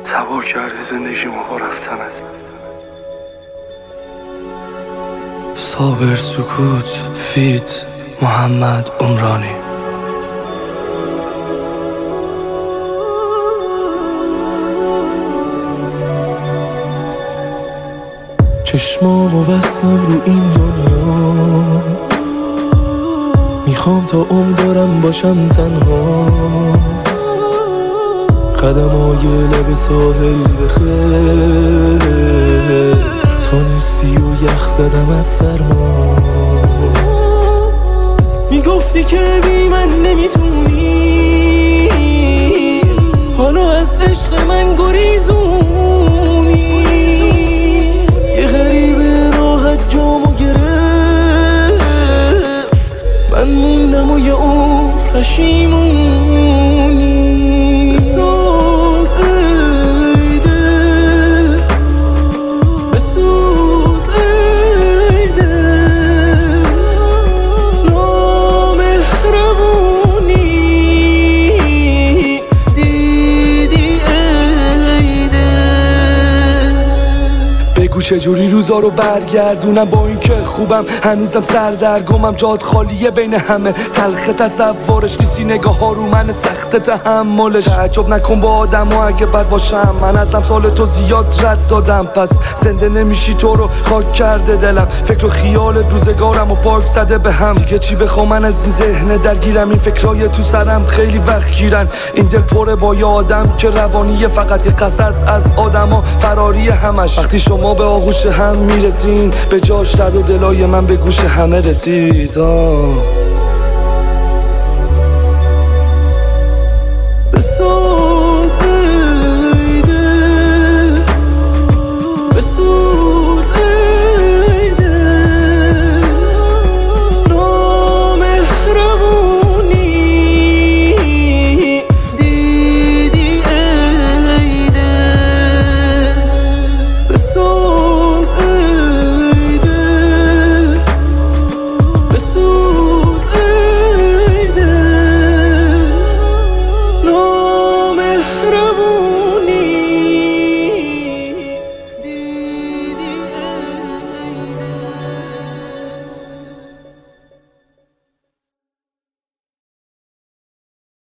تباه کرده زندگیمو با رفتنت. صابر سکوت فیت محمد عمرانی. چشمامو بستم رو این دنیا، میخوام تا دارم باشم تنها. قدمای لب ساحل بخیر، تو نیستی و یخ زدم از سرما. میگفتی که بی من نمیتونی، حالا از عشق من گریزونی. یه غریبه راحت جامو گرفت، من موندم و یه عمر پشیمونی. بگو چجوری روزا رو برگردونم با این که خوبم هنوزم سردرگمم. جاد خالیه بین همه تلخ تصورش، نیستی نگاه ها رو من سخت تحملش. تعجب نکن با آدم و اگه بد باشم، من ازم سال تو زیاد رد دادم. پس زنده نمیشی تو رو خاک کرده دلم، فکر و خیال روزگارم و پاک زده به هم. دیگه چی بخوام من از این ذهن درگیرم، این فکرای تو سرم خیلی وقت گیرن. این دل پره با یه آدم که روانیه، فقط یه قصص از آدما فراری همش. وقتی شما به آغوش هم میرسین، به جاش درد و دلای من به گوش همه رسید.